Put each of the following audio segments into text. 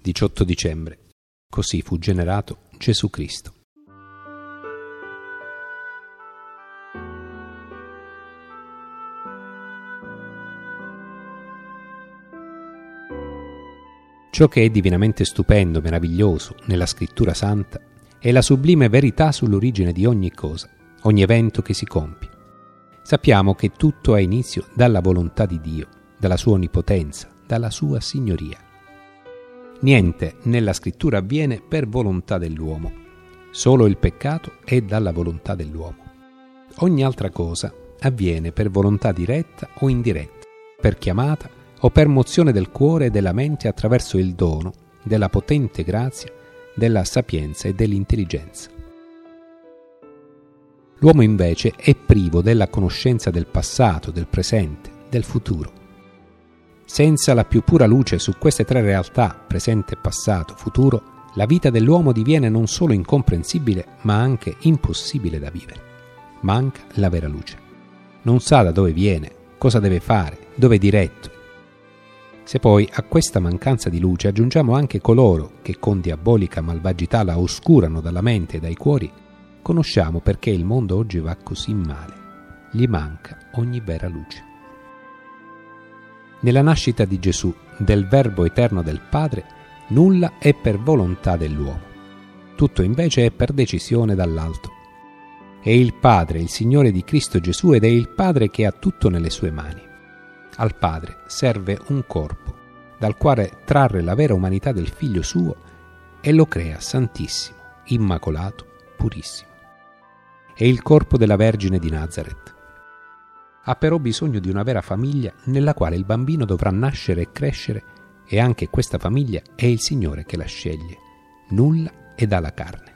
18 dicembre. Così fu generato Gesù Cristo. Ciò che è divinamente stupendo, meraviglioso nella Scrittura Santa è la sublime verità sull'origine di ogni cosa, ogni evento che si compie. Sappiamo che tutto ha inizio dalla volontà di Dio, dalla sua onnipotenza, dalla sua signoria. Niente nella Scrittura avviene per volontà dell'uomo, solo il peccato è dalla volontà dell'uomo. Ogni altra cosa avviene per volontà diretta o indiretta, per chiamata o per mozione del cuore e della mente attraverso il dono della potente grazia, della sapienza e dell'intelligenza. L'uomo invece è privo della conoscenza del passato, del presente, del futuro. Senza la più pura luce su queste tre realtà, presente, passato, futuro, la vita dell'uomo diviene non solo incomprensibile, ma anche impossibile da vivere. Manca la vera luce. Non sa da dove viene, cosa deve fare, dove è diretto. Se poi a questa mancanza di luce aggiungiamo anche coloro che con diabolica malvagità la oscurano dalla mente e dai cuori, conosciamo perché il mondo oggi va così male. Gli manca ogni vera luce. Nella nascita di Gesù, del Verbo eterno del Padre, nulla è per volontà dell'uomo. Tutto invece è per decisione dall'alto. È il Padre, il Signore di Cristo Gesù, ed è il Padre che ha tutto nelle sue mani. Al Padre serve un corpo, dal quale trarre la vera umanità del Figlio suo e lo crea santissimo, immacolato, purissimo. È il corpo della Vergine di Nazareth. Ha però bisogno di una vera famiglia nella quale il bambino dovrà nascere e crescere, e anche questa famiglia è il Signore che la sceglie. Nulla è dalla carne.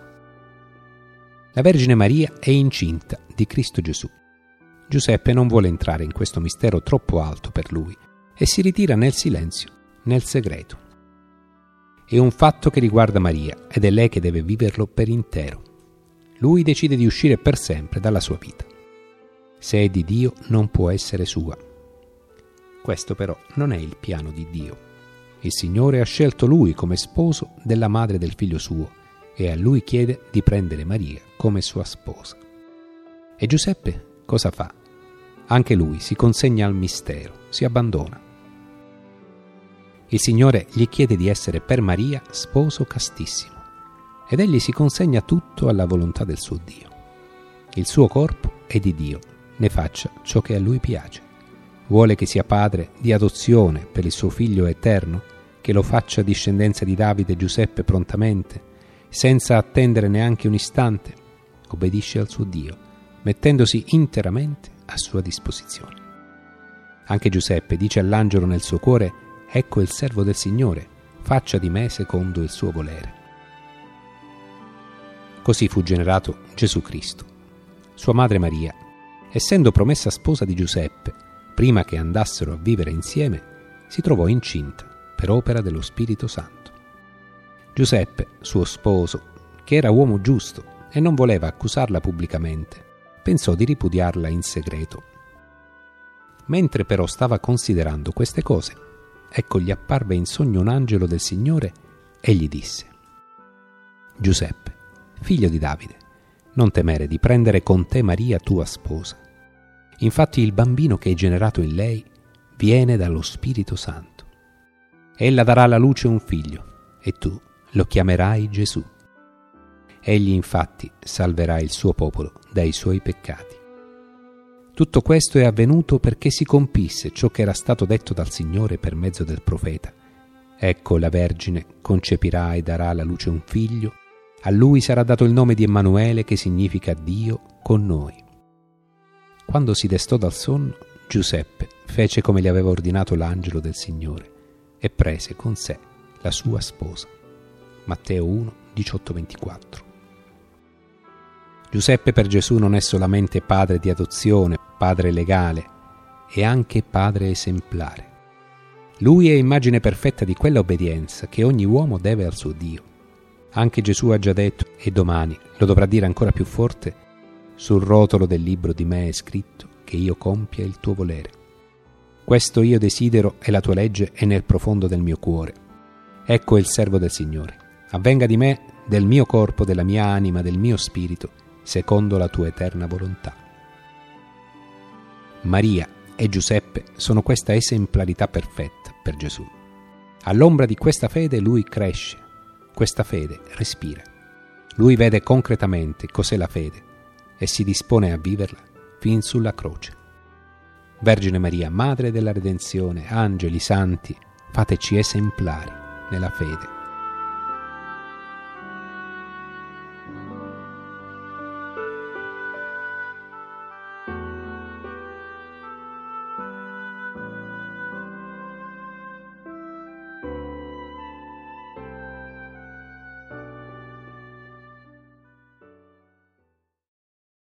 La Vergine Maria è incinta di Cristo Gesù. Giuseppe non vuole entrare in questo mistero troppo alto per lui e si ritira nel silenzio, nel segreto. È un fatto che riguarda Maria ed è lei che deve viverlo per intero. Lui decide di uscire per sempre dalla sua vita. Se è di Dio non può essere sua. Questo però non è il piano di Dio. Il Signore ha scelto lui come sposo della madre del figlio suo e a lui chiede di prendere Maria come sua sposa. E Giuseppe cosa fa? Anche lui si consegna al mistero, si abbandona. Il Signore gli chiede di essere per Maria sposo castissimo ed egli si consegna tutto alla volontà del suo Dio. Il suo corpo è di Dio, ne faccia ciò che a lui piace. Vuole che sia padre di adozione per il suo figlio eterno, che lo faccia discendenza di Davide. Giuseppe prontamente, senza attendere neanche un istante, obbedisce al suo Dio, mettendosi interamente a sua disposizione. Anche Giuseppe dice all'angelo nel suo cuore: ecco il servo del Signore, faccia di me secondo il suo volere. Così fu generato Gesù Cristo. Sua madre Maria, essendo promessa sposa di Giuseppe, prima che andassero a vivere insieme, si trovò incinta per opera dello Spirito Santo. Giuseppe, suo sposo, che era uomo giusto e non voleva accusarla pubblicamente, pensò di ripudiarla in segreto. Mentre però stava considerando queste cose, ecco gli apparve in sogno un angelo del Signore e gli disse: Giuseppe, figlio di Davide, non temere di prendere con te Maria tua sposa. Infatti il bambino che è generato in lei viene dallo Spirito Santo. Ella darà alla luce un figlio e tu lo chiamerai Gesù. Egli infatti salverà il suo popolo dai suoi peccati. Tutto questo è avvenuto perché si compisse ciò che era stato detto dal Signore per mezzo del profeta. Ecco, la Vergine concepirà e darà alla luce un figlio, a lui sarà dato il nome di Emanuele, che significa Dio con noi. Quando si destò dal sonno, Giuseppe fece come gli aveva ordinato l'angelo del Signore e prese con sé la sua sposa. Matteo 1, 18-24. Giuseppe per Gesù non è solamente padre di adozione, padre legale, è anche padre esemplare. Lui è immagine perfetta di quella obbedienza che ogni uomo deve al suo Dio. Anche Gesù ha già detto, e domani lo dovrà dire ancora più forte: sul rotolo del libro di me è scritto che io compia il tuo volere. Questo io desidero e la tua legge è nel profondo del mio cuore. Ecco il servo del Signore. Avvenga di me, del mio corpo, della mia anima, del mio spirito, secondo la tua eterna volontà. Maria e Giuseppe sono questa esemplarità perfetta per Gesù. All'ombra di questa fede lui cresce, questa fede respira. Lui vede concretamente cos'è la fede e si dispone a viverla fin sulla croce. Vergine Maria, Madre della Redenzione, angeli, santi, fateci esemplari nella fede.